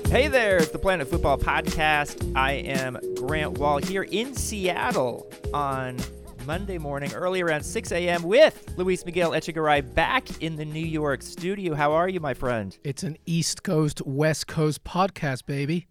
Hey there, it's the Planet Football Podcast. I am Grant Wall here in Seattle on Monday morning, early around 6 a.m. with Luis Miguel Echegaray back in the New York studio. How are you, my friend? It's an East Coast, West Coast podcast, baby.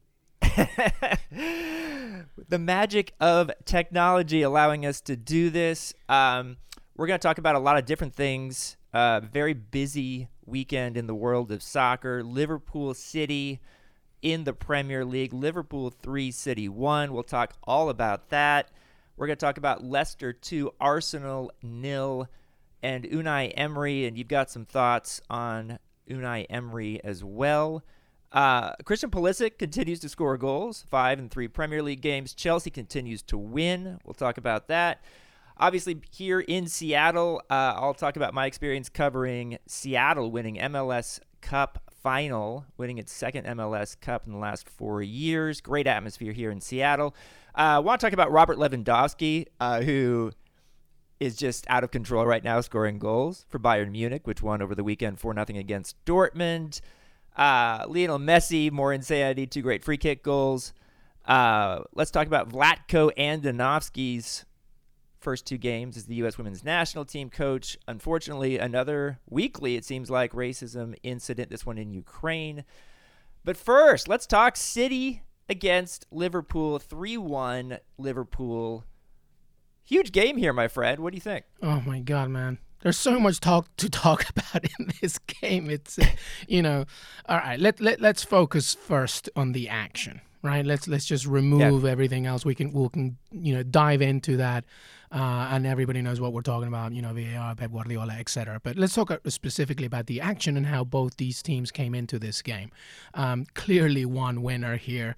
The magic of technology allowing us to do this. We're going to talk about a lot of different things. Very busy weekend in the world of soccer. Liverpool City in the Premier League. Liverpool 3, City 1. We'll talk all about that. We're going to talk about Leicester 2, Arsenal 0, and Unai Emery. And you've got some thoughts on Unai Emery as well. Christian Pulisic continues to score goals, 5 in 3 Premier League games. Chelsea continues to win. We'll talk about that. Obviously, here in Seattle, I'll talk about my experience covering Seattle winning MLS Cup final, winning its second MLS Cup in the last 4 years. Great atmosphere here in Seattle. I want to talk about Robert Lewandowski, who is just out of control right now, scoring goals for Bayern Munich, which won over the weekend 4-0 against Dortmund. Lionel Messi, more insanity, 2 great free kick goals. Let's talk about Vlatko Andonovski's first 2 games as the U.S. women's national team coach. Unfortunately, another weekly, it seems like, racism incident, this one in Ukraine. But first, let's talk City against Liverpool, 3-1 Liverpool. Huge game here, my friend. What do you think? Oh, my God, man. There's so much to talk about in this game. It's, all right, let's focus first on the action, right? Let's just remove everything else. We can dive into that, and everybody knows what we're talking about, VAR, Pep Guardiola, etc. But let's talk specifically about the action and how both these teams came into this game. Clearly one winner here.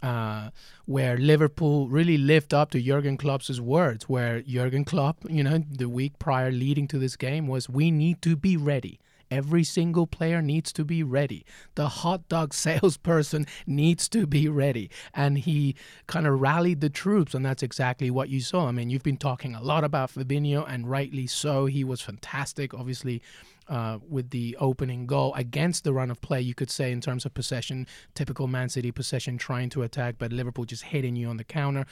Where Liverpool really lived up to Jurgen Klopp's words, where Jurgen Klopp, the week prior leading to this game was, we need to be ready. Every single player needs to be ready. The hot dog salesperson needs to be ready. And he kind of rallied the troops, and that's exactly what you saw. I mean, you've been talking a lot about Fabinho, and rightly so. He was fantastic, obviously, with the opening goal against the run of play, you could say, in terms of possession, typical Man City possession, trying to attack, but Liverpool just hitting you on the counter.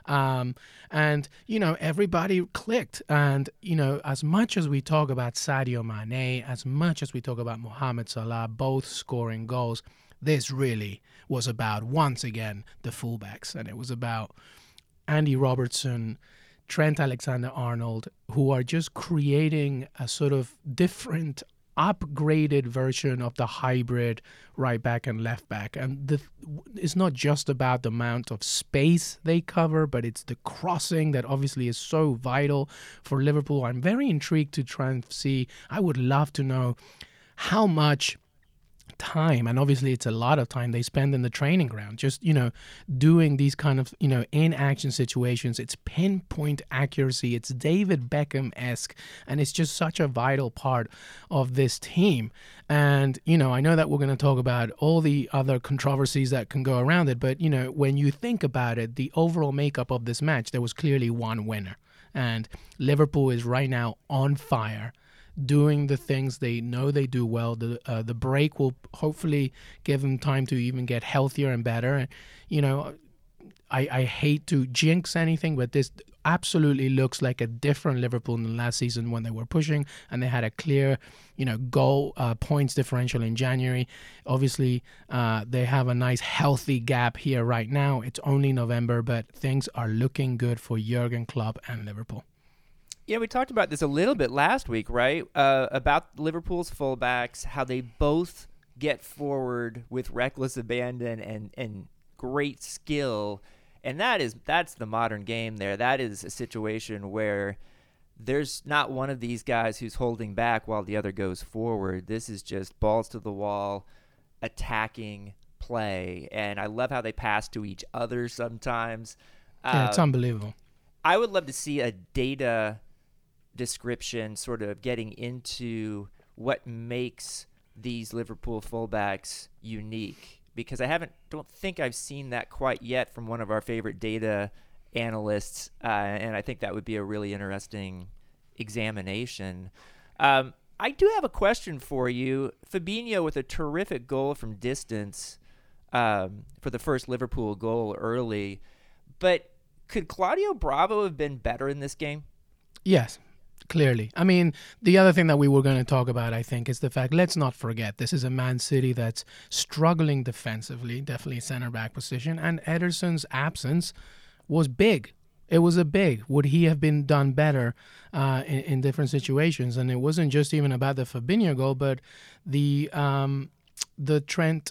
Everybody clicked. And, as much as we talk about Sadio Mane, as much as we talk about Mohamed Salah, both scoring goals, this really was about, once again, the fullbacks. And it was about Andy Robertson, Trent Alexander-Arnold, who are just creating a sort of different, upgraded version of the hybrid right back and left back. And it's not just about the amount of space they cover, but it's the crossing that obviously is so vital for Liverpool. I'm very intrigued to try and see. I would love to know how much time, and obviously it's a lot of time they spend in the training ground, just doing these kind of in action situations. It's pinpoint accuracy, it's David Beckham-esque, and it's just such a vital part of this team. And I know that we're going to talk about all the other controversies that can go around it, but when you think about it, the overall makeup of this match, there was clearly one winner, and Liverpool is right now on fire, doing the things they know they do well. The break will hopefully give them time to even get healthier and better. I hate to jinx anything, but this absolutely looks like a different Liverpool than last season when they were pushing and they had a clear, goal points differential in January. Obviously, they have a nice healthy gap here right now. It's only November, but things are looking good for Jurgen Klopp and Liverpool. Yeah, we talked about this a little bit last week, right? About Liverpool's fullbacks, how they both get forward with reckless abandon and great skill. And that's the modern game there. That is a situation where there's not one of these guys who's holding back while the other goes forward. This is just balls to the wall, attacking play. And I love how they pass to each other sometimes. Yeah, it's unbelievable. I would love to see a data description sort of getting into what makes these Liverpool fullbacks unique, because I don't think I've seen that quite yet from one of our favorite data analysts, and I think that would be a really interesting examination. I do have a question for you. Fabinho with a terrific goal from distance. for the first Liverpool goal early. But could Claudio Bravo have been better in this game? Yes, clearly. I mean, the other thing that we were going to talk about, I think, is the fact, let's not forget, this is a Man City that's struggling defensively, definitely center back position, and Ederson's absence was big. It was a big. Would he have been done better in different situations? And it wasn't just even about the Fabinho goal, but the Trent,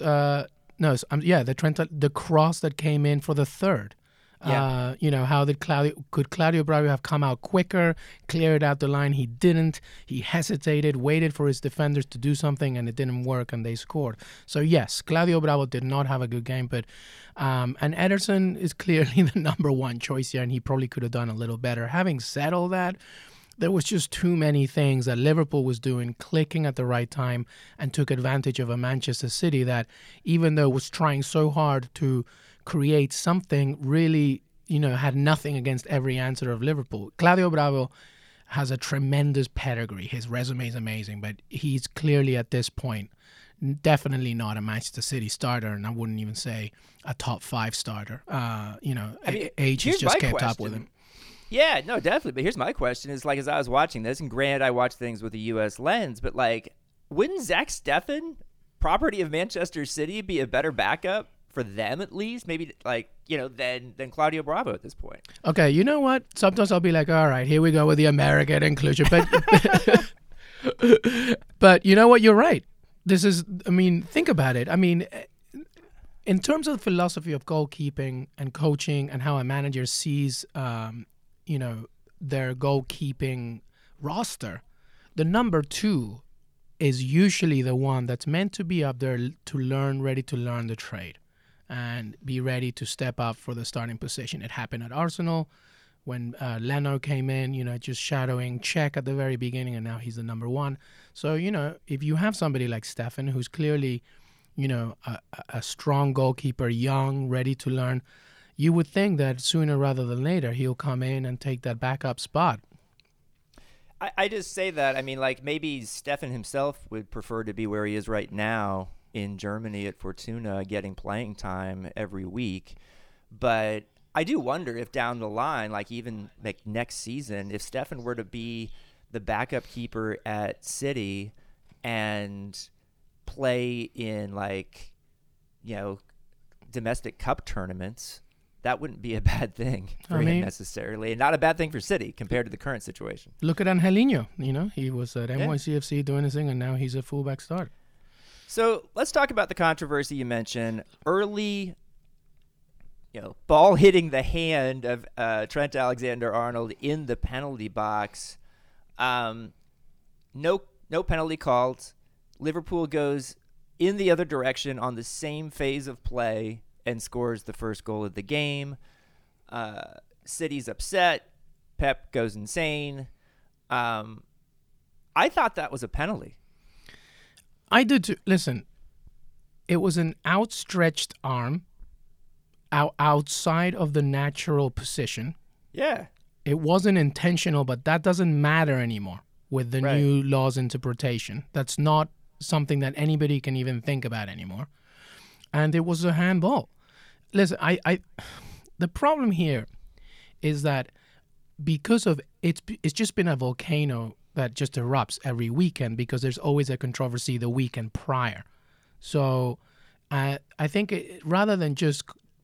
the cross that came in for the third. Yeah. How did Claudio Bravo have come out quicker, cleared out the line? He didn't. He hesitated, waited for his defenders to do something, and it didn't work, and they scored. So yes, Claudio Bravo did not have a good game, but and Ederson is clearly the number one choice here, and he probably could have done a little better. Having said all that, there was just too many things that Liverpool was doing, clicking at the right time, and took advantage of a Manchester City that, even though it was trying so hard to create something, really, had nothing against every answer of Liverpool. Claudio Bravo has a tremendous pedigree. His resume is amazing, but he's clearly at this point definitely not a Manchester City starter, and I wouldn't even say a top 5 starter. Age has just kept up with him. Yeah, no, definitely. But here's my question: is as I was watching this, and granted, I watch things with a U.S. lens, but wouldn't Zach Steffen, property of Manchester City, be a better backup for them at least? Maybe than Claudio Bravo at this point. Okay, you know what? Sometimes I'll be like, all right, here we go with the American inclusion, but you know what? You're right. This is, think about it. In terms of the philosophy of goalkeeping and coaching and how a manager sees, their goalkeeping roster, the number 2 is usually the one that's meant to be up there ready to learn the trade and be ready to step up for the starting position. It happened at Arsenal when Leno came in, just shadowing Czech at the very beginning, and now he's the number 1. So, if you have somebody like Steffen, who's clearly, a strong goalkeeper, young, ready to learn, you would think that sooner rather than later he'll come in and take that backup spot. I just say that, maybe Steffen himself would prefer to be where he is right now in Germany at Fortuna, getting playing time every week. But I do wonder if down the line, even next season, if Steffen were to be the backup keeper at City and play in domestic cup tournaments, that wouldn't be a bad thing for him necessarily, and not a bad thing for City compared to the current situation. Look at Angelino. He was at NYCFC doing his thing, and now he's a fullback starter. So let's talk about the controversy you mentioned early. Ball hitting the hand of Trent Alexander-Arnold in the penalty box. No penalty called. Liverpool goes in the other direction on the same phase of play and scores the first goal of the game. City's upset. Pep goes insane. I thought that was a penalty. I did too. Listen, it was an outstretched arm outside of the natural position. Yeah. It wasn't intentional, but that doesn't matter anymore with the new law's interpretation. That's not something that anybody can even think about anymore. And it was a handball. Listen, the problem here is that because of it's just been a volcano that just erupts every weekend, because there's always a controversy the weekend prior. So I think rather than just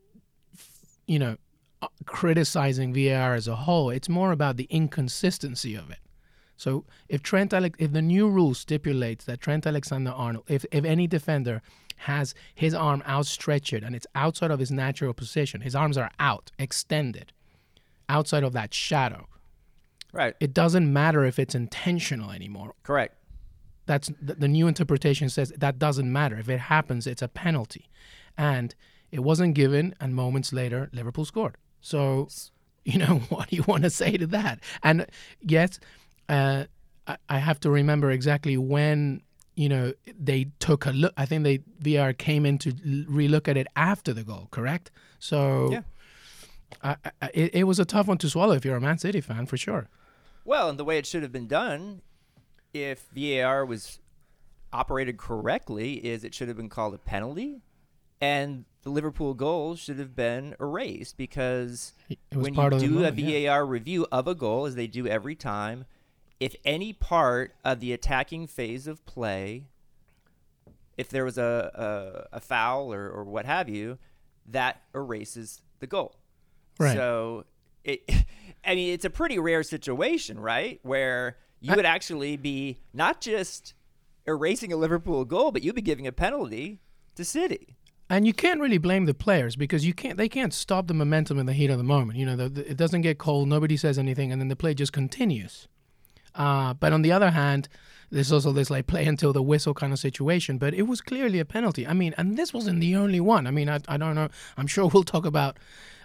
criticizing VAR as a whole, it's more about the inconsistency of it. So if the new rule stipulates that Trent Alexander-Arnold, if any defender has his arm outstretched and it's outside of his natural position, his arms are out, extended, outside of that shadow. Right. It doesn't matter if it's intentional anymore. Correct. That's the new interpretation says that doesn't matter. If it happens, it's a penalty. And it wasn't given, and moments later, Liverpool scored. So, what do you want to say to that? And yes, I have to remember exactly when, they took a look. I think VAR came in to relook at it after the goal, correct? So yeah. It was a tough one to swallow if you're a Man City fan, for sure. Well, and the way it should have been done, if VAR was operated correctly, is it should have been called a penalty, and the Liverpool goal should have been erased because It was when part you of the do a moment, yeah. VAR review of a goal, as they do every time, if any part of the attacking phase of play, if there was a foul or what have you, that erases the goal. Right. So, it's a pretty rare situation, right, where you would actually be not just erasing a Liverpool goal, but you'd be giving a penalty to City. And you can't really blame the players because they can't stop the momentum in the heat of the moment. You know, it doesn't get cold, nobody says anything, and then the play just continues. But on the other hand, there's also this like play until the whistle kind of situation. But it was clearly a penalty. I mean, and this wasn't the only one. I mean, I don't know. I'm sure we'll talk about,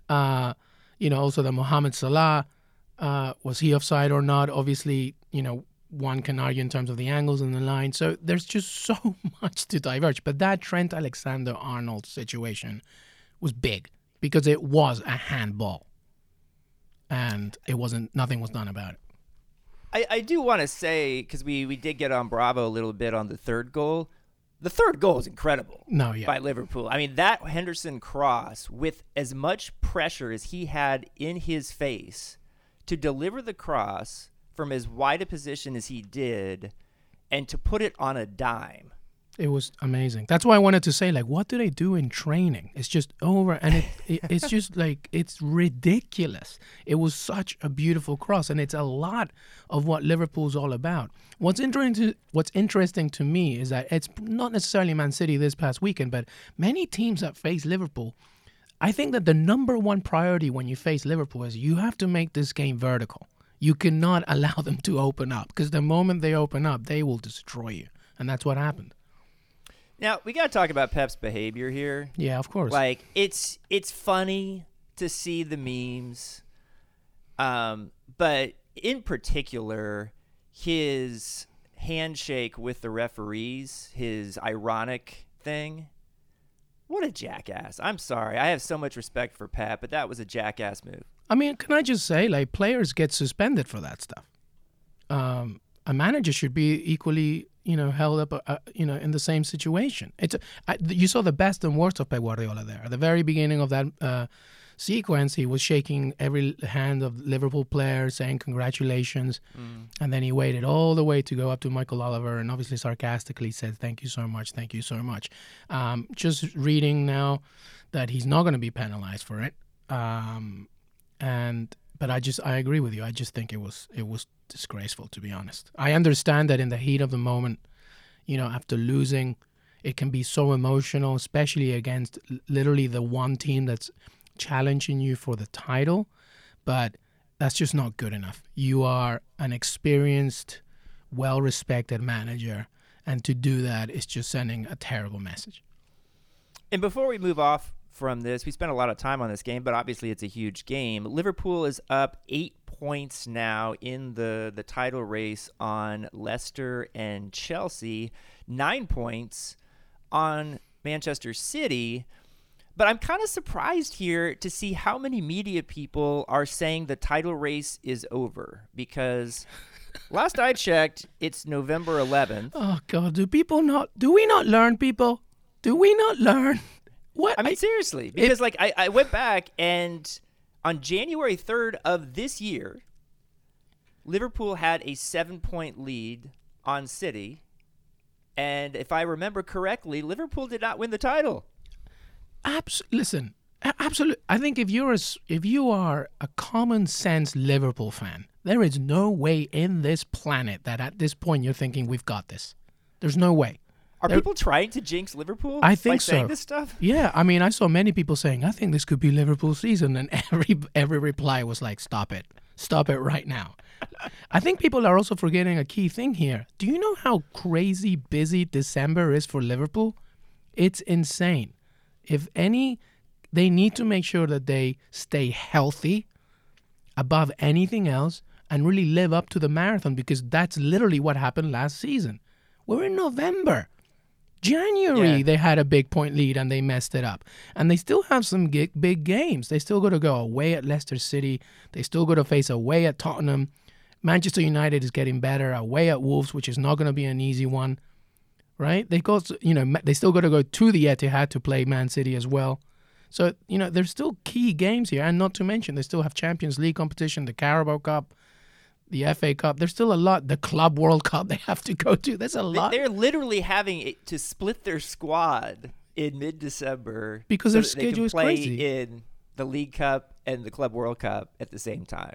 also the Mohamed Salah. Was he offside or not? Obviously, one can argue in terms of the angles and the line. So there's just so much to diverge. But that Trent Alexander-Arnold situation was big because it was a handball. And nothing was done about it. I do want to say, because we did get on Bravo a little bit on the third goal. The third goal is incredible by Liverpool. I mean, that Henderson cross with as much pressure as he had in his face to deliver the cross from as wide a position as he did and to put it on a dime. It was amazing. That's why I wanted to say, like, what do they do in training? It's just over, and it's just like, it's ridiculous. It was such a beautiful cross, and it's a lot of what Liverpool's all about. What's interesting to me is that it's not necessarily Man City this past weekend, but many teams that face Liverpool, I think that the number one priority when you face Liverpool is you have to make this game vertical. You cannot allow them to open up, because the moment they open up, they will destroy you, and that's what happened. Now, we got to talk about Pep's behavior here. Yeah, of course. Like, it's funny to see the memes, but in particular, his handshake with the referees, his ironic thing. What a jackass. I'm sorry. I have so much respect for Pep, but that was a jackass move. I mean, can I just say, like, players get suspended for that stuff. A manager should be equally, held up, in the same situation. You saw the best and worst of Pep Guardiola there. At the very beginning of that sequence, he was shaking every hand of Liverpool players, saying congratulations. And then he waited all the way to go up to Michael Oliver and obviously sarcastically said, thank you so much, thank you so much. Just reading now that he's not going to be penalized for it. But I agree with you. I just think it was disgraceful, to be honest. I understand that in the heat of the moment, after losing, it can be so emotional, especially against literally the one team that's challenging you for the title. But that's just not good enough. You are an experienced, well-respected manager, and to do that is just sending a terrible message. And before we move off from this, we spent a lot of time on this game, but obviously it's a huge game. Liverpool is up 8 points now in the title race on Leicester and Chelsea, 9 points on Manchester City. But I'm kind of surprised here to see how many media people are saying the title race is over, because last I checked, it's November 11th. Oh, God, do we not learn, people? Do we not learn? What? I mean, seriously, because I went back, and on January 3rd of this year, Liverpool had a 7-point lead on City. And if I remember correctly, Liverpool did not win the title. Listen, absolutely. I think if you are a common sense Liverpool fan, there is no way in this planet that at this point you're thinking we've got this. There's no way. Are people trying to jinx Liverpool? I think by saying so. This stuff? Yeah, I mean, I saw many people saying, I think this could be Liverpool's season, and every reply was like, stop it right now. I think people are also forgetting a key thing here. Do you know how crazy busy December is for Liverpool? It's insane. They need to make sure that they stay healthy above anything else and really live up to the marathon, because that's literally what happened last season. We're in November. January, They had a big point lead and they messed it up. And they still have some big games. They still got to go away at Leicester City. They still got to face away at Tottenham. Manchester United is getting better, away at Wolves, which is not going to be an easy one. right? They they still got to go to the Etihad to play Man City as well. So, there's still key games here. And not to mention, they still have Champions League competition, the Carabao Cup, the FA Cup. There's still a lot. The Club World Cup they have to go to. There's a lot. They're literally having to split their squad in mid-December because their schedule is crazy. They can play in the League Cup and the Club World Cup at the same time.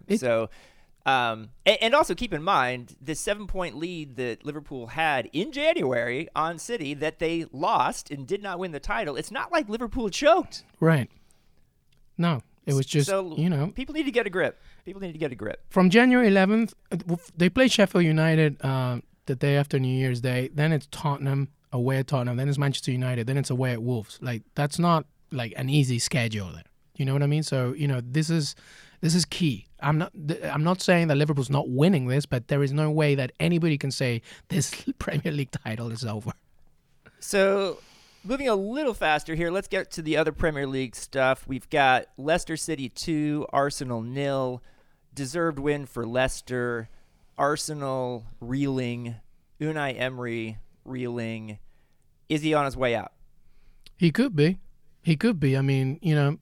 And also keep in mind the 7-point lead that Liverpool had in January on City that they lost and did not win the title. It's not like Liverpool choked. Right. No, it was just, people need to get a grip. People need to get a grip. From January 11th, they play Sheffield United the day after New Year's Day. Then it's Tottenham, away at Tottenham. Then it's Manchester United. Then it's away at Wolves. Like, that's not like an easy schedule there. You know what I mean? So, this is key. I'm not saying that Liverpool's not winning this, but there is no way that anybody can say this Premier League title is over. So, moving a little faster here, let's get to the other Premier League stuff. We've got Leicester City 2, Arsenal 0. Deserved win for Leicester. Arsenal reeling. Unai Emery reeling. Is he on his way out? He could be. I mean,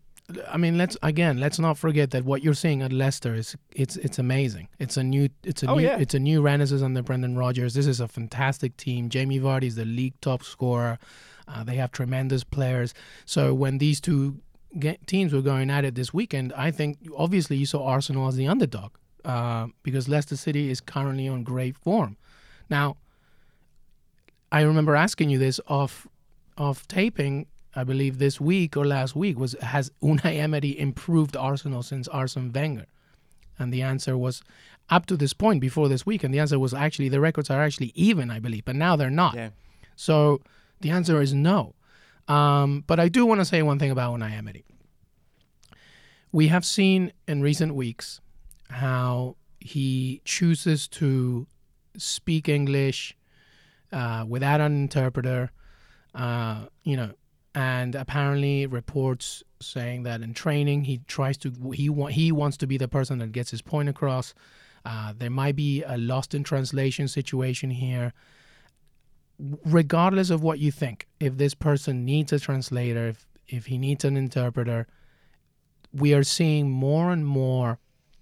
let's not forget that what you're seeing at Leicester is it's amazing. It's a new renaissance under Brendan Rodgers. This is a fantastic team. Jamie Vardy is the league top scorer. They have tremendous players. So when these two teams were going at it this weekend, I think obviously you saw Arsenal as the underdog because Leicester City is currently on great form. Now, I remember asking you this off taping. I believe this week or last week has Unai Emery improved Arsenal since Arsene Wenger? And the answer was, up to this point before this week, and the answer was actually the records are actually even, I believe, but now they're not. Yeah. So the answer is no. But I do want to say one thing about Unai Emery. We have seen in recent weeks how he chooses to speak English without an interpreter, and apparently reports saying that in training he wants to be the person that gets his point across. There might be a lost in translation situation here. Regardless of what you think, if this person needs a translator, if he needs an interpreter, we are seeing more and more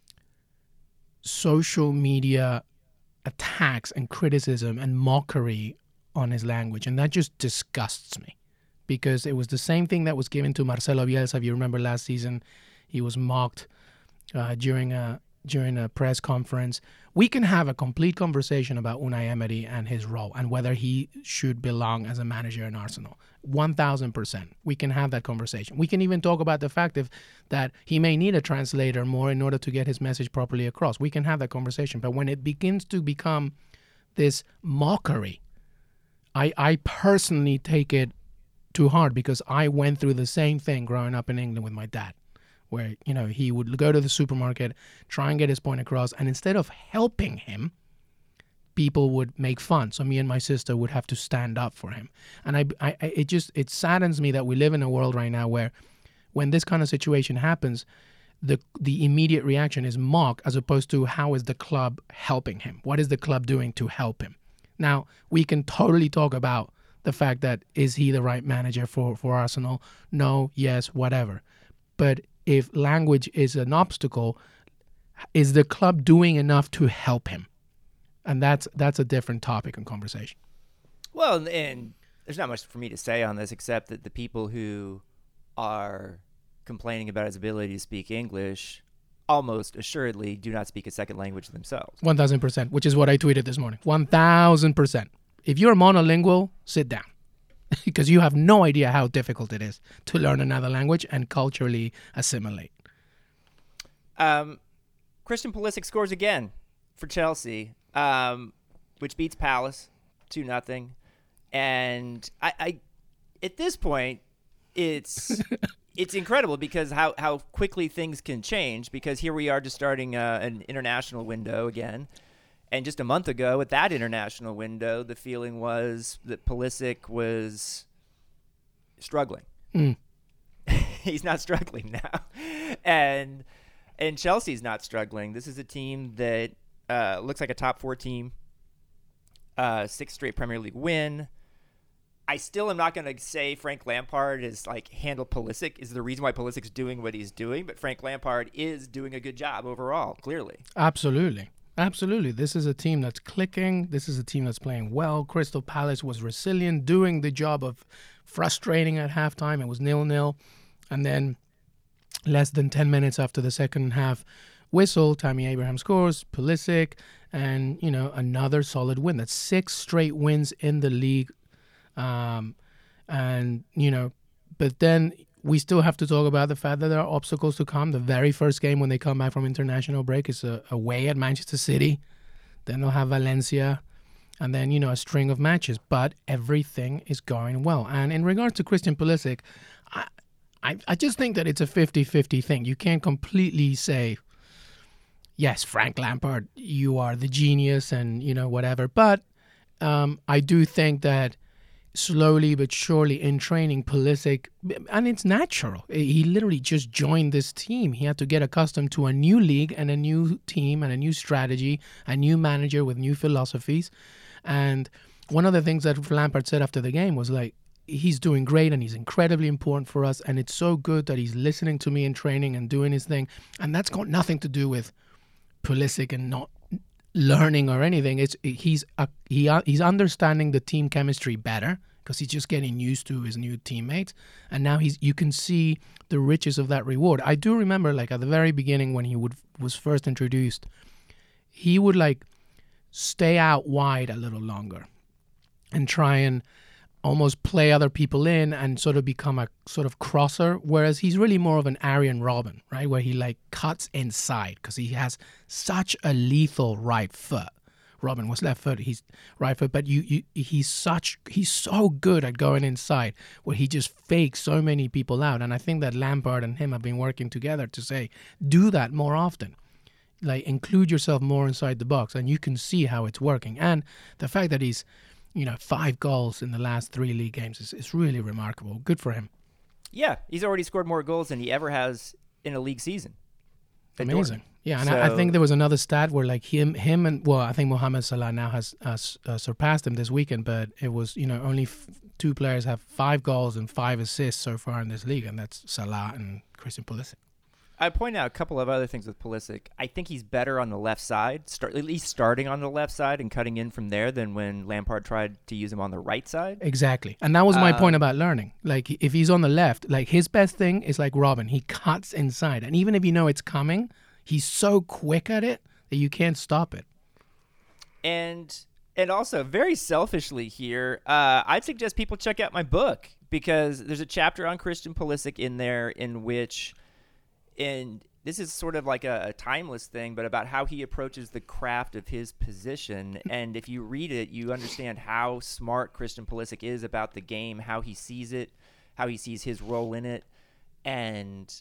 social media attacks and criticism and mockery on his language, and that just disgusts me. Because it was the same thing that was given to Marcelo Bielsa. If you remember last season, he was mocked during a press conference. We can have a complete conversation about Unai Emery and his role and whether he should belong as a manager in Arsenal. 1,000%. We can have that conversation. We can even talk about the fact that he may need a translator more in order to get his message properly across. We can have that conversation. But when it begins to become this mockery, I personally take it too hard because I went through the same thing growing up in England with my dad, where he would go to the supermarket, try and get his point across, and instead of helping him, people would make fun. So me and my sister would have to stand up for him, and it saddens me that we live in a world right now where, when this kind of situation happens, the immediate reaction is mock as opposed to how is the club helping him? What is the club doing to help him? Now we can totally talk about the fact that is he the right manager for Arsenal? No, yes, whatever. But if language is an obstacle, is the club doing enough to help him? And that's a different topic and conversation. Well, and there's not much for me to say on this except that the people who are complaining about his ability to speak English almost assuredly do not speak a second language themselves. 1,000%, which is what I tweeted this morning. 1,000%. If you're monolingual, sit down because you have no idea how difficult it is to learn another language and culturally assimilate. Christian Pulisic scores again for Chelsea, which beats Palace 2-0. And I at this point, it's incredible because how quickly things can change, because here we are just starting an international window again. And just a month ago, at that international window, the feeling was that Pulisic was struggling. He's not struggling now. And Chelsea's not struggling. This is a team that looks like a top 4 team. 6th straight Premier League win. I still am not going to say Frank Lampard is like handle Pulisic is the reason why Pulisic's doing what he's doing, but Frank Lampard is doing a good job overall, clearly. Absolutely. Absolutely. This is a team that's clicking. This is a team that's playing well. Crystal Palace was resilient, doing the job of frustrating at halftime. It was 0-0. And then less than 10 minutes after the second half whistle, Tammy Abraham scores, Pulisic, and, you know, another solid win. That's 6 straight wins in the league. And, you know, but then we still have to talk about the fact that there are obstacles to come. The very first game when they come back from international break is away at Manchester City. Then they'll have Valencia. And then, you know, a string of matches. But everything is going well. And in regards to Christian Pulisic, I just think that it's a 50-50 thing. You can't completely say, yes, Frank Lampard, you are the genius and, you know, whatever. But I do think that slowly but surely in training, Pulisic, and it's natural. He literally just joined this team. He had to get accustomed to a new league and a new team and a new strategy, a new manager with new philosophies. And one of the things that Lampard said after the game was like, he's doing great and he's incredibly important for us. And it's so good that he's listening to me in training and doing his thing. And that's got nothing to do with Pulisic and not learning or anything. He's understanding the team chemistry better because he's just getting used to his new teammates, and now you can see the riches of that reward. I do remember, like at the very beginning when he was first introduced, he would like stay out wide a little longer and try and almost play other people in and sort of become a sort of crosser, whereas he's really more of an Arjen Robben, right, where he like cuts inside because he has such a lethal right foot. Robben was left foot, he's right foot, but he's so good at going inside where he just fakes so many people out. And I think that Lampard and him have been working together to say, do that more often. Like include yourself more inside the box, and you can see how it's working. And the fact that he's 5 goals in the last 3 league games is really remarkable. Good for him. Yeah, he's already scored more goals than he ever has in a league season. Amazing. Yeah, and I think there was another stat where like him and I think Mohamed Salah now has surpassed him this weekend, but it was only 2 players have 5 goals and 5 assists so far in this league, and that's Salah and Christian Pulisic. I'd point out a couple of other things with Pulisic. I think he's better on the left side, at least starting on the left side and cutting in from there than when Lampard tried to use him on the right side. Exactly. And that was my point about learning. Like, if he's on the left, like his best thing is like Robben. He cuts inside. And even if you know it's coming, he's so quick at it that you can't stop it. And also, very selfishly here, I'd suggest people check out my book because there's a chapter on Christian Pulisic in there in which... And this is sort of like a timeless thing, but about how he approaches the craft of his position. And if you read it, you understand how smart Christian Pulisic is about the game, how he sees it, how he sees his role in it. And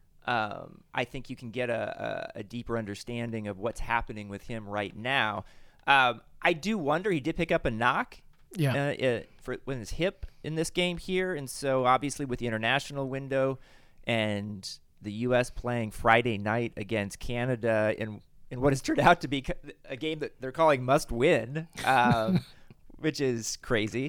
I think you can get a deeper understanding of what's happening with him right now. I do wonder, he did pick up a knock with his hip in this game here. And so obviously with the international window and the U.S. playing Friday night against Canada in what has turned out to be a game that they're calling must win, which is crazy.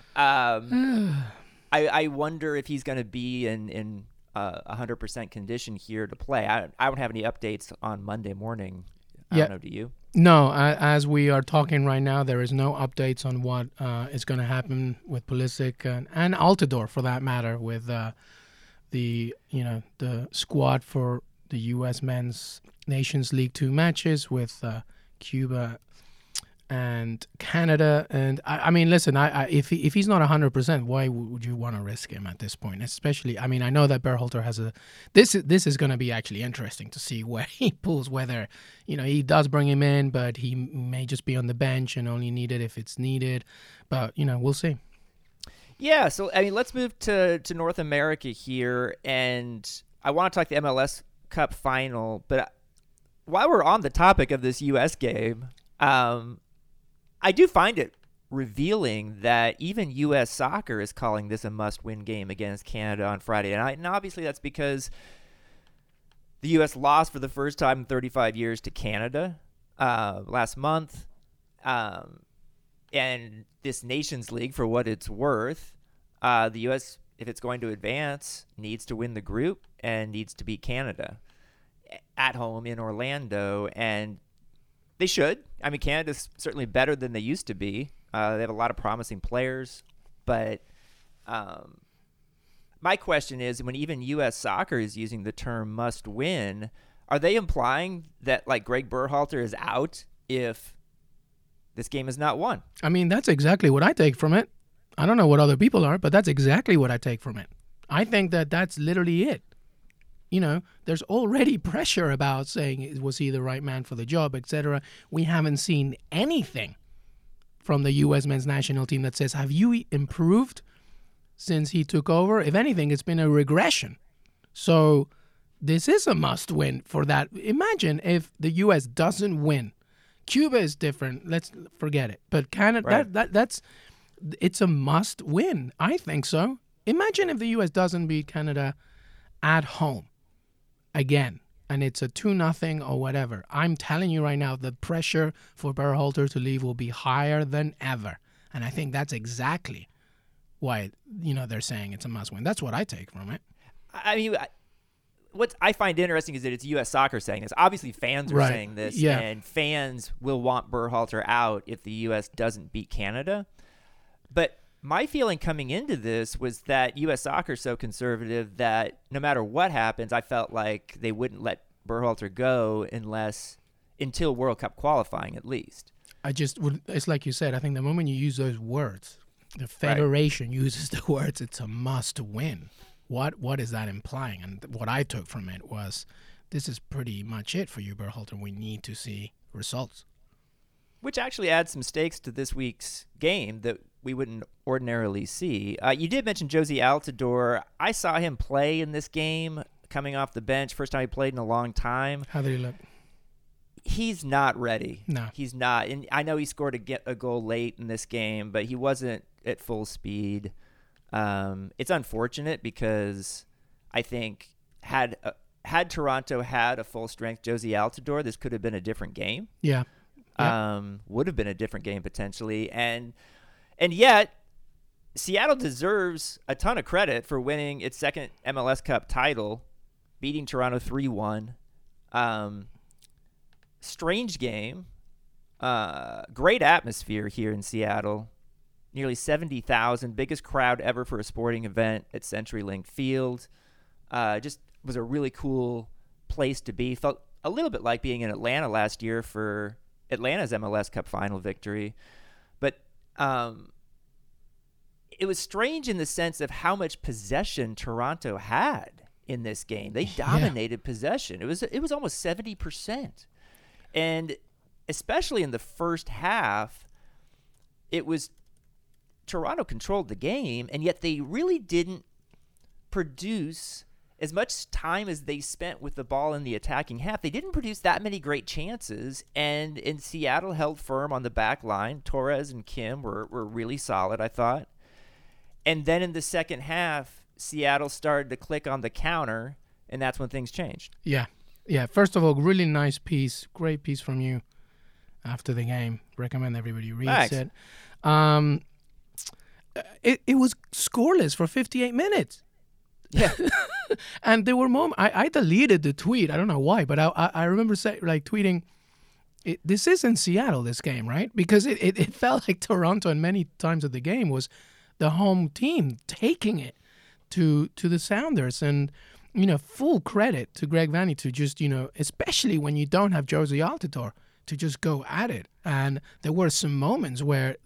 I wonder if he's going to be in 100% condition here to play. I don't have any updates on Monday morning. I don't know, do you? No, as we are talking right now, there is no updates on what is going to happen with Pulisic and Altidore, for that matter, with the squad for the U.S. Men's Nations League 2 matches with Cuba and Canada. And I mean, listen, if he's not 100%, why would you want to risk him at this point? Especially, I mean, I know that Berhalter has this is going to be actually interesting to see where he pulls, whether he does bring him in, but he may just be on the bench and only need it if it's needed. But we'll see. Yeah, so I mean, let's move to North America here, and I want to talk the MLS Cup final. But while we're on the topic of this U.S. game, I do find it revealing that even U.S. Soccer is calling this a must-win game against Canada on Friday night, and obviously that's because the U.S. lost for the first time in 35 years to Canada last month. And this Nations League, for what it's worth, the U.S., if it's going to advance, needs to win the group and needs to beat Canada at home in Orlando. And they should. I mean, Canada's certainly better than they used to be. They have a lot of promising players. But my question is, when even U.S. Soccer is using the term must win, are they implying that, like, Greg Berhalter is out if this game is not won? I mean, that's exactly what I take from it. I don't know what other people are, but that's exactly what I take from it. I think that that's literally it. You know, there's already pressure about saying, was he the right man for the job, etc. We haven't seen anything from the U.S. men's national team that says, have you improved since he took over? If anything, it's been a regression. So this is a must win for that. Imagine if the U.S. doesn't win. Cuba is different. Let's forget it. But Canada, Right. it's a must win. I think so. Imagine if the U.S. doesn't beat Canada at home again, and it's a 2-0 or whatever. I'm telling you right now, the pressure for Berhalter to leave will be higher than ever. And I think that's exactly why, they're saying it's a must win. That's what I take from it. I mean, what I find interesting is that it's U.S. Soccer saying this. Obviously, fans are Right. saying this, Yeah. and fans will want Berhalter out if the U.S. doesn't beat Canada. But my feeling coming into this was that U.S. Soccer is so conservative that no matter what happens, I felt like they wouldn't let Berhalter go until World Cup qualifying, at least. It's like you said, I think the moment you use those words, the federation uses the words, it's a must win. What is that implying? And what I took from it was, this is pretty much it for you, Berhalter. We need to see results. Which actually adds some stakes to this week's game that we wouldn't ordinarily see. You did mention Jozy Altidore. I saw him play in this game coming off the bench. First time he played in a long time. How did he look? He's not ready. No. He's not. And I know he scored a goal late in this game, but he wasn't at full speed. It's unfortunate because I think had Toronto had a full-strength Jozy Altidore, this could have been a different game. Yeah. Would have been a different game potentially. And yet, Seattle deserves a ton of credit for winning its second MLS Cup title, beating Toronto 3-1. Strange game. Great atmosphere here in Seattle. Nearly 70,000, biggest crowd ever for a sporting event at CenturyLink Field. Just was a really cool place to be. Felt a little bit like being in Atlanta last year for Atlanta's MLS Cup final victory. But it was strange in the sense of how much possession Toronto had in this game. They dominated possession. It was almost 70%. And especially in the first half, it was Toronto controlled the game, and yet they really didn't produce as much time as they spent with the ball in the attacking half. They didn't produce that many great chances, and in Seattle held firm on the back line. Torres and Kim were really solid, I thought. And then in the second half, Seattle started to click on the counter, and that's when things changed. Yeah. First of all, really nice piece. Great piece from you after the game. Recommend everybody reads it. It was scoreless for 58 minutes. Yeah. And there were moments, I deleted the tweet. I don't know why, but I remember tweeting, this isn't Seattle, this game, right? Because it felt like Toronto, and many times of the game, was the home team taking it to the Sounders. And, full credit to Greg Vanney to just, especially when you don't have Jozy Altidore, to just go at it. And there were some moments where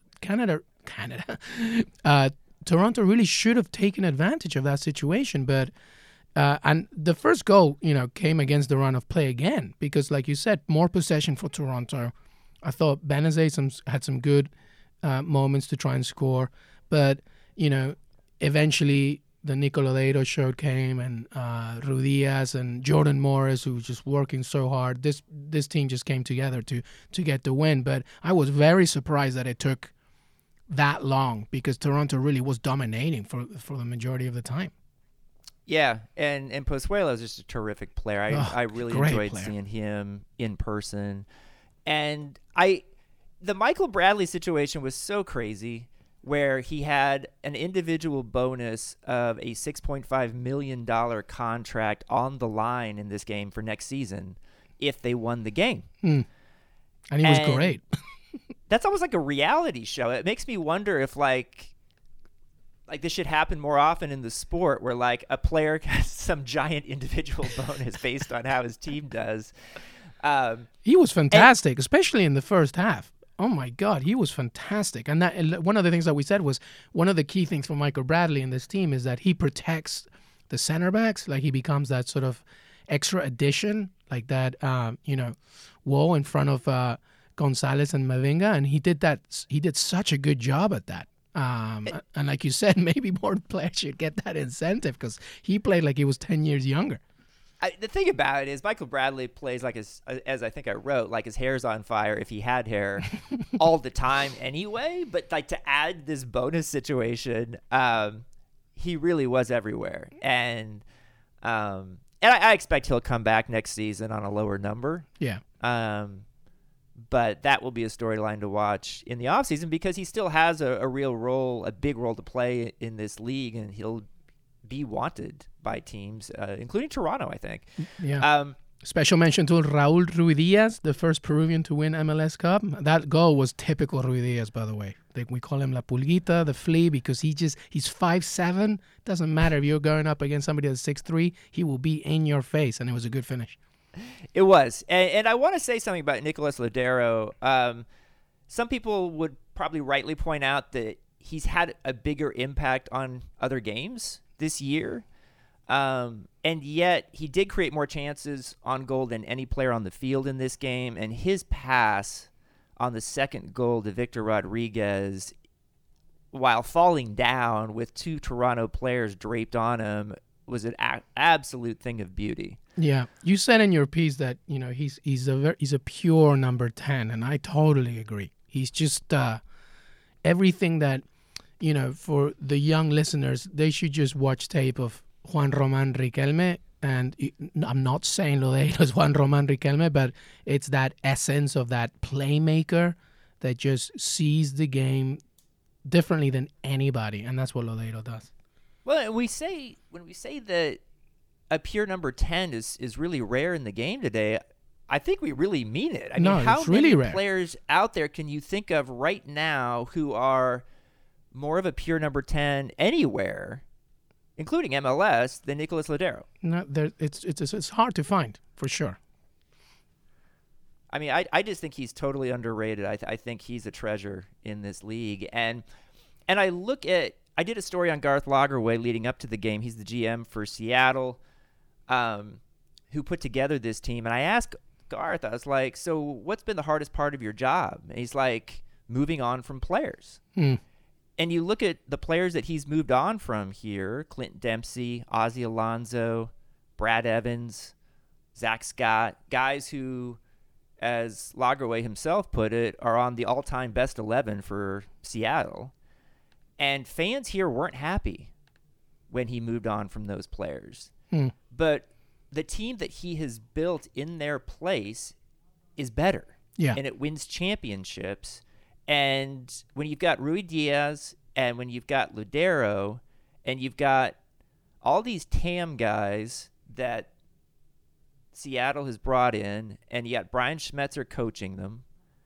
Toronto really should have taken advantage of that situation, but and the first goal, came against the run of play again, because, like you said, more possession for Toronto. I thought Benazet had some good moments to try and score, but eventually the Nicolaito show came, and Rudias and Jordan Morris, who was just working so hard. This team just came together to get the win, but I was very surprised that it took that long, because Toronto really was dominating for the majority of the time. Yeah, and Pozuelo is just a terrific player. I really enjoyed seeing him in person. And the Michael Bradley situation was so crazy, where he had an individual bonus of a $6.5 million contract on the line in this game for next season if they won the game. And he was great. That's almost like a reality show. It makes me wonder if like this should happen more often in the sport, where like a player has some giant individual bonus based on how his team does. He was fantastic, especially in the first half. Oh my God, he was fantastic. And that one of the things that we said was one of the key things for Michael Bradley in this team is that he protects the center backs. Like he becomes that sort of extra addition, like that, wall in front of Gonzalez and Mavinga. And he did that. He did such a good job at that. And like you said, maybe more players should get that incentive because he played like he was 10 years younger. The thing about it is Michael Bradley plays like as I think I wrote, like his hair's on fire if he had hair all the time anyway. But like to add this bonus situation, he really was everywhere. And I expect he'll come back next season on a lower number. Yeah. But that will be a storyline to watch in the offseason because he still has a real role, a big role to play in this league, and he'll be wanted by teams, including Toronto, I think. Yeah. Special mention to Raul Ruidíaz, the first Peruvian to win MLS Cup. That goal was typical Ruidíaz, by the way. We call him La Pulguita, the flea, because he's 5'7". Doesn't matter if you're going up against somebody that's 6'3", he will be in your face, and it was a good finish. It was. And I want to say something about Nicolas Lodeiro. Some people would probably rightly point out that he's had a bigger impact on other games this year. And yet he did create more chances on goal than any player on the field in this game. And his pass on the second goal to Victor Rodriguez, while falling down with two Toronto players draped on him, was an absolute thing of beauty. Yeah, you said in your piece that he's a pure number 10, and I totally agree. He's just everything that for the young listeners, they should just watch tape of Juan Román Riquelme. And I'm not saying Lodeiro is Juan Román Riquelme, but it's that essence of that playmaker that just sees the game differently than anybody, and that's what Lodeiro does. Well, when we say that a pure number 10 is really rare in the game today, I think we really mean it. I mean, how many players out there can you think of right now who are more of a pure number 10 anywhere, including MLS, than Nicolas Lodeiro? No, it's hard to find, for sure. I mean, I just think he's totally underrated. I think he's a treasure in this league. And I did a story on Garth Lagerwey leading up to the game. He's the GM for Seattle, who put together this team. And I asked Garth, I was like, so what's been the hardest part of your job? And he's like, moving on from players. And you look at the players that he's moved on from here, Clint Dempsey, Ozzie Alonso, Brad Evans, Zach Scott, guys who, as Lagerwey himself put it, are on the all-time best 11 for Seattle. And fans here weren't happy when he moved on from those players. But the team that he has built in their place is better. Yeah. And it wins championships. And when you've got Ruidíaz and when you've got Lodeiro and you've got all these TAM guys that Seattle has brought in, and you got Brian Schmetzer coaching them,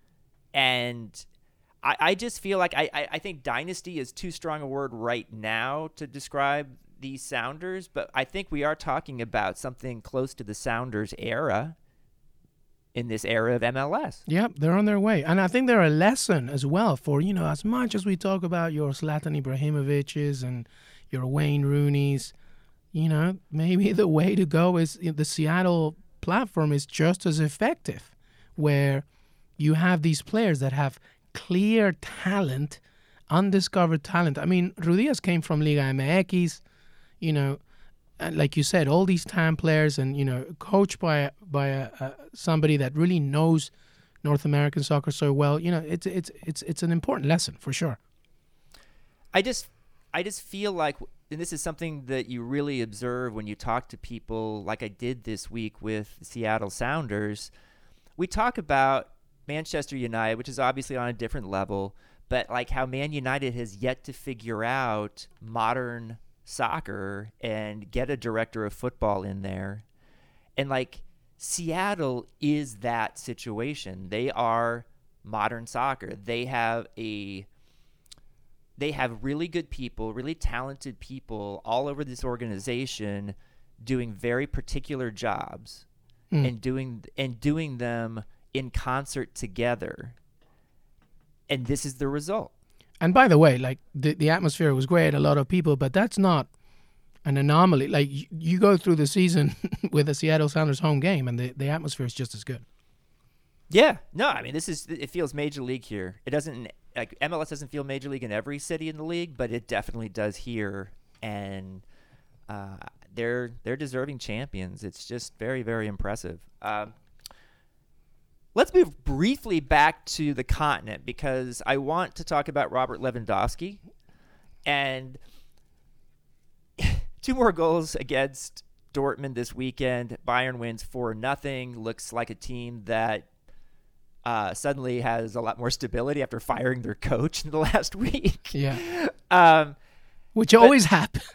and I just feel like I think dynasty is too strong a word right now to describe these Sounders, but I think we are talking about something close to the Sounders era in this era of MLS. Yeah, they're on their way. And I think they're a lesson as well for, as much as we talk about your Zlatan Ibrahimovic's and your Wayne Rooney's, maybe the way to go is the Seattle platform is just as effective, where you have these players that have clear talent, undiscovered talent. I mean, Ruidíaz came from Liga MX, and like you said, all these TAM players, and coached by somebody that really knows North American soccer so well. It's an important lesson for sure. I just feel like, and this is something that you really observe when you talk to people, like I did this week with the Seattle Sounders. We talk about Manchester United, which is obviously on a different level, but like how Man United has yet to figure out modern soccer and get a director of football in there. And like Seattle is that situation. They are modern soccer. They have really good people, really talented people all over this organization doing very particular jobs and doing them in concert together. And this is the result. And by the way, like the atmosphere was great, a lot of people, but that's not an anomaly. Like you go through the season with a Seattle Sounders home game and the atmosphere is just as good. Yeah. No, I mean, it feels major league here. It doesn't, like MLS doesn't feel major league in every city in the league, but it definitely does here. And they're deserving champions. It's just very, very impressive. Let's move briefly back to the continent because I want to talk about Robert Lewandowski. And 2 more goals against Dortmund this weekend. Bayern wins 4-0. Looks like a team that suddenly has a lot more stability after firing their coach in the last week. Yeah. Which always happens.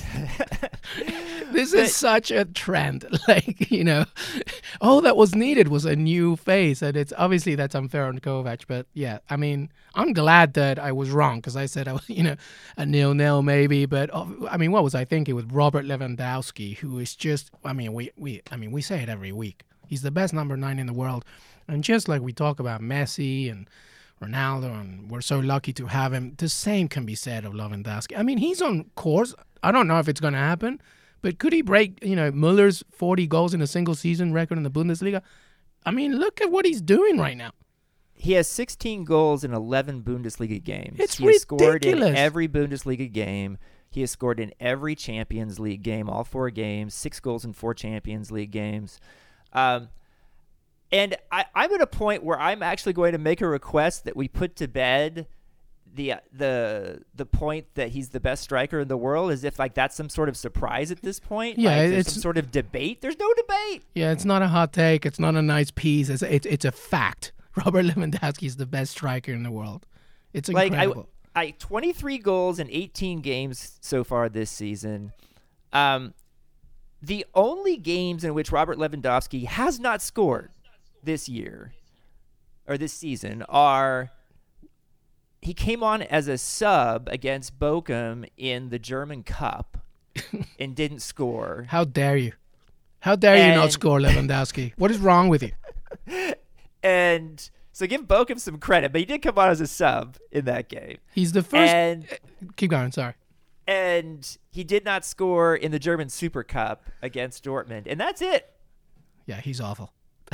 This is such a trend. Like, you know, all that was needed was a new face. And it's obviously that's unfair on Kovac. But yeah, I mean, I'm glad that I was wrong because I said, a 0-0 maybe. But I mean, what was I thinking with Robert Lewandowski, who is just, I mean, we say it every week. He's the best number 9 in the world. And just like we talk about Messi and Ronaldo, and we're so lucky to have him, the same can be said of Lewandowski. I mean, he's on course. I don't know if it's going to happen, but could he break, Muller's 40 goals in a single season record in the Bundesliga? I mean, look at what he's doing right now. He has 16 goals in 11 Bundesliga games. It's he has scored ridiculous. In every Bundesliga game. He has scored in every Champions League game, all 4 games, 6 goals in 4 Champions League games. And I'm at a point where I'm actually going to make a request that we put to bed the point that he's the best striker in the world, as if like that's some sort of surprise at this point. Yeah, like, it's some sort of debate. There's no debate. Yeah, it's not a hot take. It's not a nice piece. It's a fact. Robert Lewandowski is the best striker in the world. It's incredible. Like 23 goals in 18 games so far this season. The only games in which Robert Lewandowski has not scored this year or this season are he came on as a sub against Bochum in the German Cup and didn't score. How dare you? How dare you not score, Lewandowski? What is wrong with you? And so give Bochum some credit, but he did come on as a sub in that game. He's the first. Keep going, sorry. And he did not score in the German Super Cup against Dortmund, and that's it. Yeah, he's awful.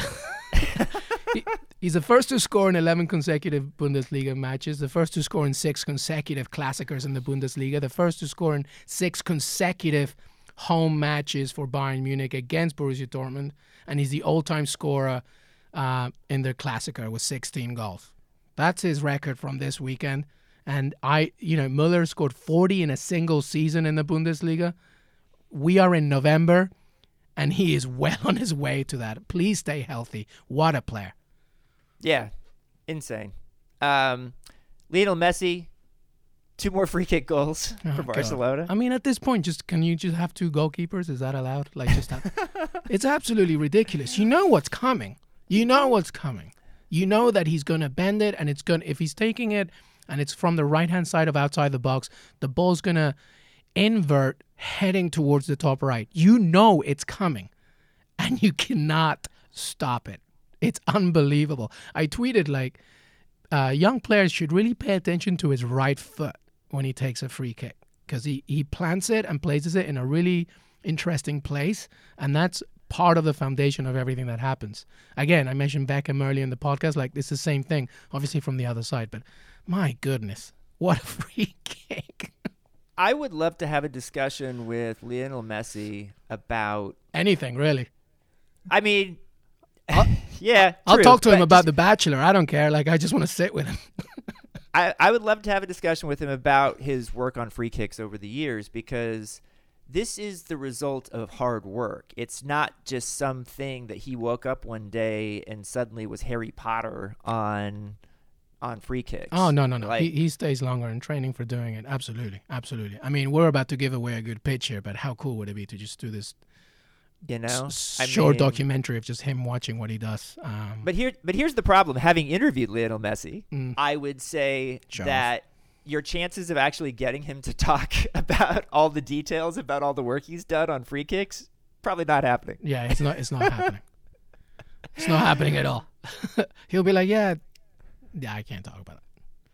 He's the first to score in 11 consecutive Bundesliga matches, the first to score in 6 consecutive Klassikers in the Bundesliga, the first to score in 6 consecutive home matches for Bayern Munich against Borussia Dortmund, and he's the all-time scorer in their Klassiker with 16 goals. That's his record from this weekend. And Müller scored 40 in a single season in the Bundesliga. We are in November, and he is well on his way to that. Please stay healthy. What a player. Yeah, insane. Lionel Messi, 2 more free kick goals for Barcelona. I mean, at this point, can you just have 2 goalkeepers? Is that allowed? It's absolutely ridiculous. You know what's coming. You know that he's going to bend it, and if he's taking it, and it's from the right-hand side of outside the box, the ball's going to invert heading towards the top right. You know it's coming, and you cannot stop it. It's unbelievable. I tweeted, young players should really pay attention to his right foot when he takes a free kick because he plants it and places it in a really interesting place, and that's part of the foundation of everything that happens. Again, I mentioned Beckham earlier in the podcast, it's the same thing, obviously from the other side, but my goodness, what a free kick. I would love to have a discussion with Lionel Messi about anything, really. I mean, yeah, I'll talk to him about The Bachelor. I don't care. I just want to sit with him. I would love to have a discussion with him about his work on free kicks over the years because this is the result of hard work. It's not just something that he woke up one day and suddenly was Harry Potter on free kicks. Oh, no. Like, He stays longer in training for doing it. Absolutely. I mean, we're about to give away a good pitch here, but how cool would it be to just do this short documentary of just him watching what he does? But here's the problem. Having interviewed Lionel Messi, I would say that your chances of actually getting him to talk about all the details about all the work he's done on free kicks, probably not happening. Yeah, it's not happening. It's not happening at all. He'll be like, yeah, I can't talk about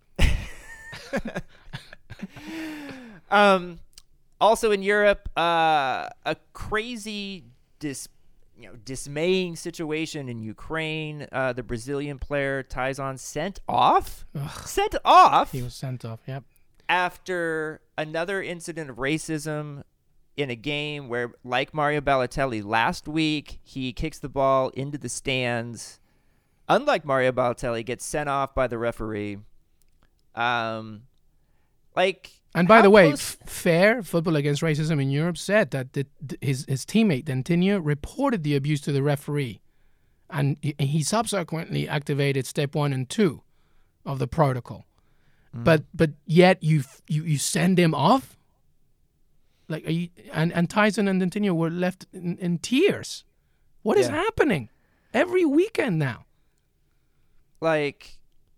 it. Also in Europe, a crazy dismaying situation in Ukraine. The Brazilian player Tyson sent off. Sent off. He was sent off. Yep. After another incident of racism in a game where, like Mario Balotelli last week, he kicks the ball into the stands. Unlike Mario Balotelli, gets sent off by the referee. And by the way, FAIR, Football Against Racism in Europe, said that his teammate, Dentinho, reported the abuse to the referee. And he subsequently activated step 1 and 2 of the protocol. But yet you send him off? Like, and Tyson and Dentinho were left in tears. What is happening? Every weekend now. Like,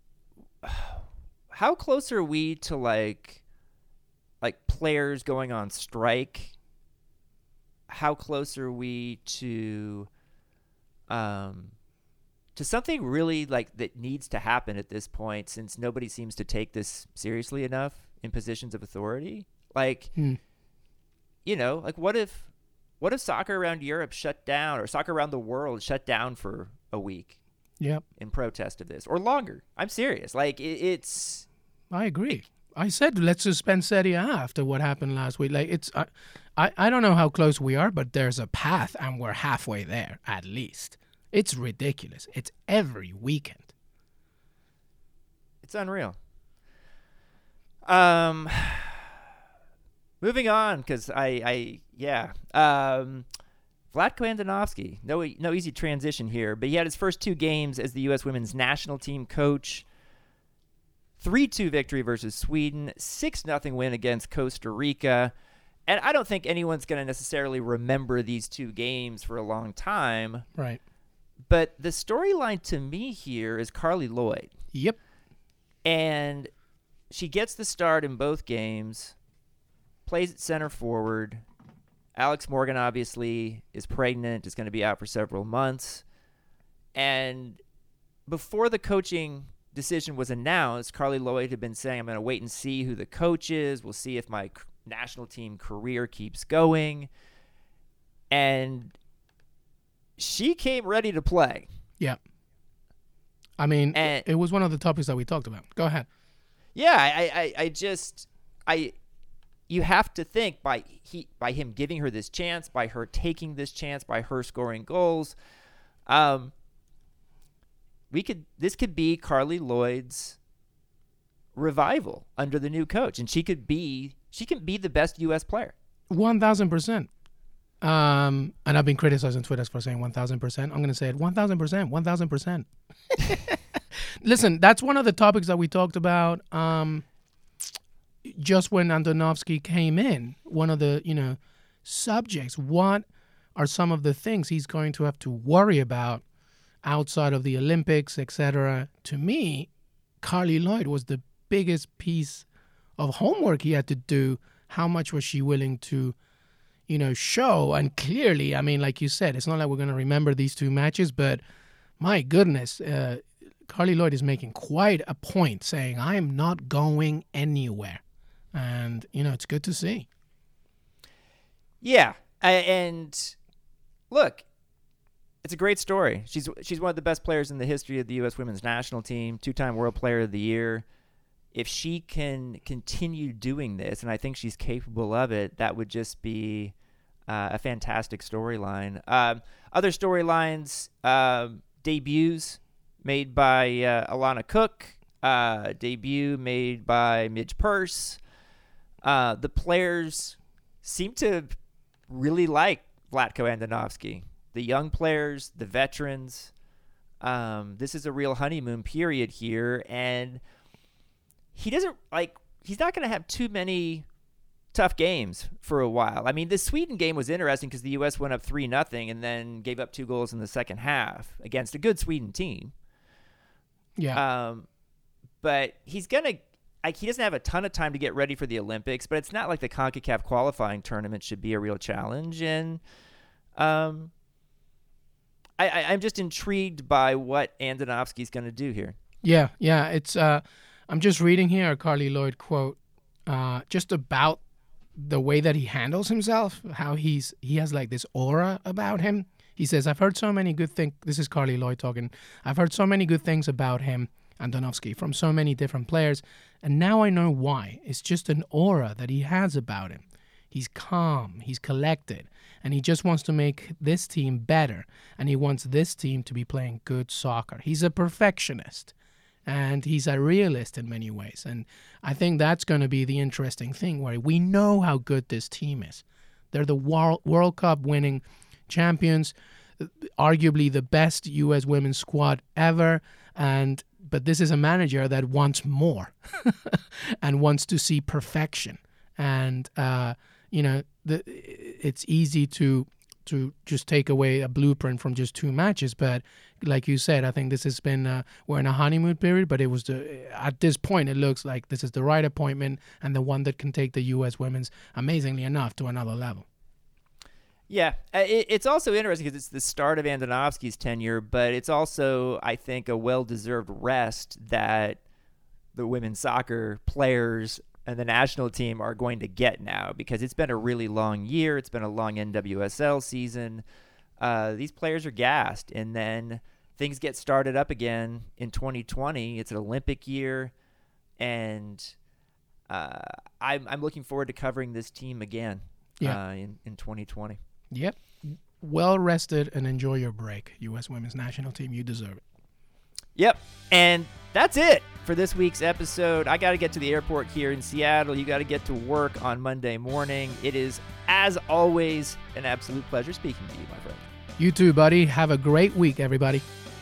how close are we to like players going on strike? How close are we to something really like that needs to happen at this point, since nobody seems to take this seriously enough in positions of authority? Like, like what if soccer around Europe shut down, or soccer around the world shut down for a week? Yep. In protest of this, or longer. I'm serious. Like, it's. I agree. I said let's suspend Serie A after what happened last week. Like, it's. I don't know how close we are, but there's a path, and we're halfway there at least. It's ridiculous. It's every weekend. It's unreal. Moving on, because Vlatko Andonovski, no easy transition here, but he had his first 2 games as the U.S. women's national team coach. 3-2 victory versus Sweden, 6-0 win against Costa Rica. And I don't think anyone's going to necessarily remember these 2 games for a long time. Right. But the storyline to me here is Carly Lloyd. Yep. And she gets the start in both games, plays at center forward. Alex Morgan obviously is pregnant, is going to be out for several months. And before the coaching decision was announced, Carly Lloyd had been saying, I'm going to wait and see who the coach is. We'll see if my national team career keeps going. And she came ready to play. Yeah. I mean, it was one of the topics that we talked about. Go ahead. Yeah, you have to think by him giving her this chance, by her taking this chance, by her scoring goals, this could be Carly Lloyd's revival under the new coach, and she can be the best U.S. player. 1,000%. And I've been criticized on Twitter for saying 1,000%. I'm going to say it 1,000%. 1,000%. Listen, that's one of the topics that we talked about. Just when Andonovski came in, one of the, subjects, what are some of the things he's going to have to worry about outside of the Olympics, etc. To me, Carly Lloyd was the biggest piece of homework he had to do. How much was she willing to, show? And clearly, I mean, like you said, it's not like we're going to remember these 2 matches, but my goodness, Carly Lloyd is making quite a point saying, I am not going anywhere. And, it's good to see. Yeah. And look, it's a great story. She's one of the best players in the history of the U.S. women's national team, 2-time World Player of the Year. If she can continue doing this, and I think she's capable of it, that would just be a fantastic storyline. Other storylines, debuts made by Alana Cook, debut made by Midge Purce. The players seem to really like Vlatko Andonovski. The young players, the veterans. This is a real honeymoon period here, and he's not going to have too many tough games for a while. I mean, the Sweden game was interesting because the U.S. went up 3-0 and then gave up 2 goals in the second half against a good Sweden team. Yeah. But he's going to he doesn't have a ton of time to get ready for the Olympics, but it's not like the CONCACAF qualifying tournament should be a real challenge. And I'm just intrigued by what Andonovski's going to do here. Yeah. It's I'm just reading here a Carly Lloyd quote just about the way that he handles himself, how he has like this aura about him. He says, I've heard so many good things. This is Carly Lloyd talking. I've heard so many good things about him, Andonovski, from so many different players. And now I know why. It's just an aura that he has about him. He's calm, he's collected, and he just wants to make this team better. And he wants this team to be playing good soccer. He's a perfectionist. And he's a realist in many ways. And I think that's going to be the interesting thing, where we know how good this team is. They're the World Cup winning champions, arguably the best U.S. women's squad ever. But this is a manager that wants more and wants to see perfection. And, it's easy to just take away a blueprint from just 2 matches. But like you said, I think this has been, we're in a honeymoon period, but at this point, it looks like this is the right appointment and the one that can take the U.S. women's, amazingly enough, to another level. Yeah, it's also interesting because it's the start of Andonovski's tenure, but it's also, I think, a well-deserved rest that the women's soccer players and the national team are going to get now, because it's been a really long year. It's been a long NWSL season. These players are gassed, and then things get started up again in 2020. It's an Olympic year, and I'm looking forward to covering this team again in 2020. Yep. Well rested and enjoy your break, U.S. women's national team. You deserve it. Yep. And that's it for this week's episode. I got to get to the airport here in Seattle. You got to get to work on Monday morning. It is, as always, an absolute pleasure speaking to you, my friend. You too, buddy. Have a great week, everybody.